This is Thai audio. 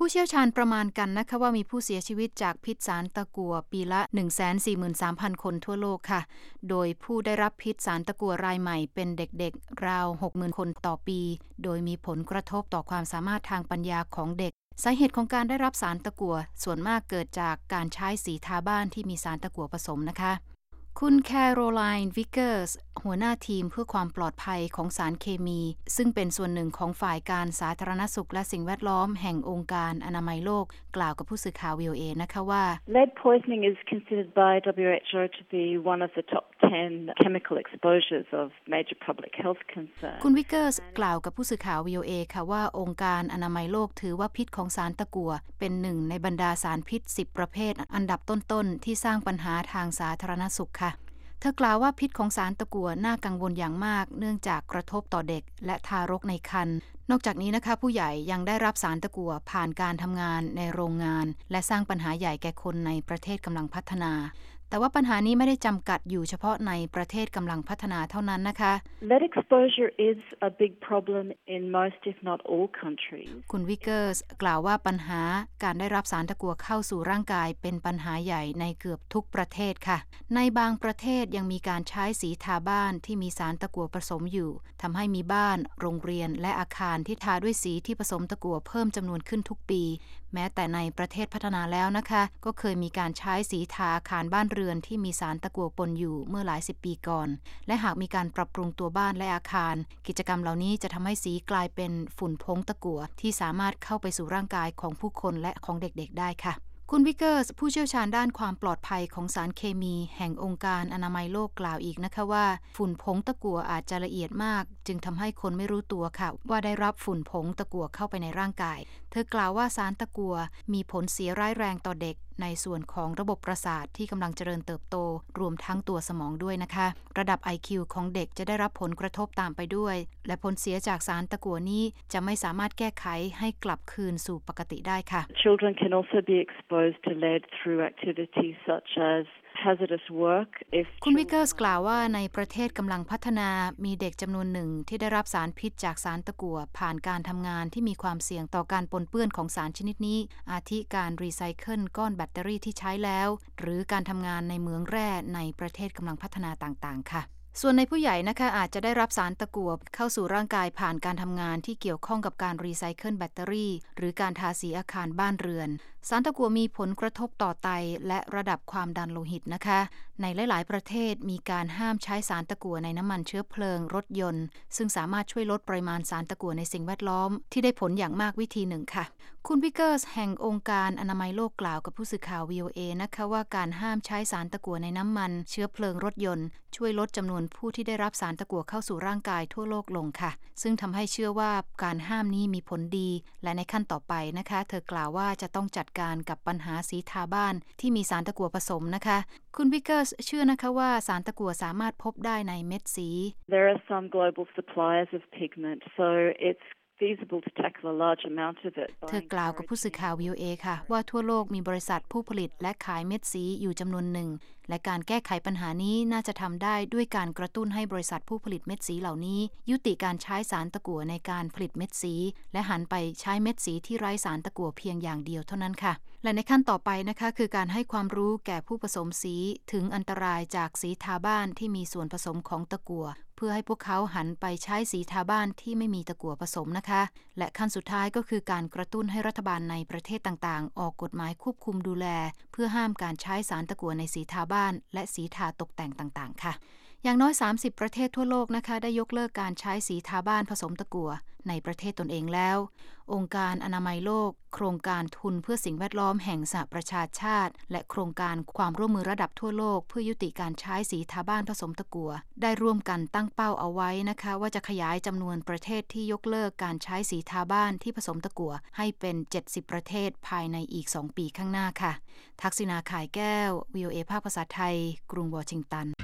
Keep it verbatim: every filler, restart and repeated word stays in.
ผู้เชี่ยวชาญประมาณกันนะคะว่ามีผู้เสียชีวิตจากพิษสารตะกั่วปีละ หนึ่งแสนสี่หมื่นสามพัน คนทั่วโลกค่ะโดยผู้ได้รับพิษสารตะกั่วรายใหม่เป็นเด็กๆราว หกหมื่น คนต่อปีโดยมีผลกระทบต่อความสามารถทางปัญญาของเด็กสาเหตุของการได้รับสารตะกั่วส่วนมากเกิดจากการใช้สีทาบ้านที่มีสารตะกั่วผสมนะคะคุณแคโรไลน์วิกเกอร์สหัวหน้าทีมเพื่อความปลอดภัยของสารเคมีซึ่งเป็นส่วนหนึ่งของฝ่ายการสาธารณสุขและสิ่งแวดล้อมแห่งองค์การอนามัยโลกกล่าวกับผู้สื่อข่าว วี โอ เอ นะคะว่า Lead poisoning is considered by ดับเบิลยู เอช โอ to be one of the top ten chemical exposures of major public health concern คุณวิกเกอร์สกล่าวกับผู้สื่อข่าว วี โอ เอ ค่ะว่าองค์การอนามัยโลกถือว่าพิษของสารตะกั่วเป็นหนึ่งในบรรดาสารพิษสิบประเภทอันดับต้นๆที่สร้างปัญหาทางสาธารณสุขค่ะเธอกล่าวว่าพิษของสารตะกั่วน่ากังวลอย่างมากเนื่องจากกระทบต่อเด็กและทารกในครรภ์นอกจากนี้นะคะผู้ใหญ่ยังได้รับสารตะกั่วผ่านการทำงานในโรงงานและสร้างปัญหาใหญ่แก่คนในประเทศกำลังพัฒนาแต่ว่าปัญหานี้ไม่ได้จำกัดอยู่เฉพาะในประเทศกำลังพัฒนาเท่านั้นนะคะ Lead exposure is a big problem in most if not all countries คุณวิกเกอร์สกล่าวว่าปัญหาการได้รับสารตะกั่วเข้าสู่ร่างกายเป็นปัญหาใหญ่ในเกือบทุกประเทศค่ะในบางประเทศยังมีการใช้สีทาบ้านที่มีสารตะกั่วผสมอยู่ทำให้มีบ้านโรงเรียนและอาคารที่ทาด้วยสีที่ผสมตะกั่วเพิ่มจำนวนขึ้นทุกปีแม้แต่ในประเทศพัฒนาแล้วนะคะก็เคยมีการใช้สีทาอาคารบ้านเรือนที่มีสารตะกั่วปนอยู่เมื่อหลายสิบปีก่อนและหากมีการปรับปรุงตัวบ้านและอาคารกิจกรรมเหล่านี้จะทำให้สีกลายเป็นฝุ่นผงตะกั่วที่สามารถเข้าไปสู่ร่างกายของผู้คนและของเด็กๆได้ค่ะคุณวิกเกอร์สผู้เชี่ยวชาญด้านความปลอดภัยของสารเคมีแห่งองค์การอนามัยโลกกล่าวอีกนะคะว่าฝุ่นผงตะกั่วอาจจะละเอียดมากจึงทำให้คนไม่รู้ตัวค่ะว่าได้รับฝุ่นผงตะกั่วเข้าไปในร่างกายเธอกล่าวว่าสารตะกั่วมีผลเสียร้ายแรงต่อเด็กในส่วนของระบบประสาทที่กำลังเจริญเติบโตรวมทั้งตัวสมองด้วยนะคะระดับ ไอ คิว ของเด็กจะได้รับผลกระทบตามไปด้วยและผลเสียจากสารตะกั่วนี้จะไม่สามารถแก้ไขให้กลับคืนสู่ปกติได้ค่ะ Children can also be exposed to lead through activities such as hazardous work if คุณวิกเกอร์สกล่าวว่าในประเทศกำลังพัฒนามีเด็กจำนวนหนึ่งที่ได้รับสารพิษจากสารตะกั่วผ่านการทำงานที่มีความเสี่ยงต่อการปนเปื้อนของสารชนิดนี้อาทิการรีไซเคิลก้อนแบตเตอรี่ที่ใช้แล้วหรือการทำงานในเหมืองแร่ในประเทศกำลังพัฒนาต่างๆค่ะส่วนในผู้ใหญ่นะคะอาจจะได้รับสารตะกั่วเข้าสู่ร่างกายผ่านการทำงานที่เกี่ยวข้องกับการรีไซเคิลแบตเตอรี่หรือการทาสีอาคารบ้านเรือนสารตะกั่วมีผลกระทบต่อไตและระดับความดันโลหิตนะคะในหลายๆประเทศมีการห้ามใช้สารตะกั่วในน้ำมันเชื้อเพลิงรถยนต์ซึ่งสามารถช่วยลดปริมาณสารตะกั่วในสิ่งแวดล้อมที่ได้ผลอย่างมากวิธีหนึ่งค่ะคุณวิกเกอร์สแห่งองค์การอนามัยโลกกล่าวกับผู้สื่อข่าว วี โอ เอ นะคะว่าการห้ามใช้สารตะกั่วในน้ำมันเชื้อเพลิงรถยนต์ช่วยลดจำนวนผู้ที่ได้รับสารตะกั่วเข้าสู่ร่างกายทั่วโลกลงค่ะซึ่งทำให้เชื่อว่าการห้ามนี้มีผลดีและในขั้นต่อไปนะคะเธอกล่าวว่าจะต้องจัดการกับปัญหาสีทาบ้านที่มีสารตะกั่วผสมนะคะคุณวิกเกอร์สเชื่อนะคะว่าสารตะกั่วสามารถพบได้ในเม็ดสี There are some global suppliers of pigment so it's feasible to tackle a large amount of it เธอกล่าวกับผู้สื่อข่าว วี โอ เอ ค่ะว่าทั่วโลกมีบริษัทผู้ผลิตและขายเม็ดสีอยู่จำนวนหนึ่งและการแก้ไขปัญหานี้น่าจะทำได้ด้วยการกระตุ้นให้บริษัทผู้ผลิตเม็ดสีเหล่านี้ยุติการใช้สารตะกั่วในการผลิตเม็ดสีและหันไปใช้เม็ดสีที่ไร้สารตะกั่วเพียงอย่างเดียวเท่านั้นค่ะและในขั้นต่อไปนะคะคือการให้ความรู้แก่ผู้ผสมสีถึงอันตรายจากสีทาบ้านที่มีส่วนผสมของตะกั่วเพื่อให้พวกเขาหันไปใช้สีทาบ้านที่ไม่มีตะกั่วผสมนะคะและขั้นสุดท้ายก็คือการกระตุ้นให้รัฐบาลในประเทศต่างๆออกกฎหมายควบคุมดูแลเพื่อห้ามการใช้สารตะกั่วในสีทาบ้านและสีทาตกแต่งต่างๆค่ะอย่างน้อยสามสิบประเทศทั่วโลกนะคะได้ยกเลิกการใช้สีทาบ้านผสมตะกั่วในประเทศตนเองแล้วองค์การอนามัยโลกโครงการทุนเพื่อสิ่งแวดล้อมแห่งสหประชาชาติและโครงการความร่วมมือระดับทั่วโลกเพื่อยุติการใช้สีทาบ้านผสมตะกั่วได้ร่วมกันตั้งเป้าเอาไว้นะคะว่าจะขยายจำนวนประเทศที่ยกเลิกการใช้สีทาบ้านที่ผสมตะกั่วให้เป็นเจ็ดสิบประเทศภายในอีกสองปีข้างหน้าค่ะทักษิณาข่ายแก้ว วี โอ เอ ภาคภาษาไทยกรุงวอชิงตัน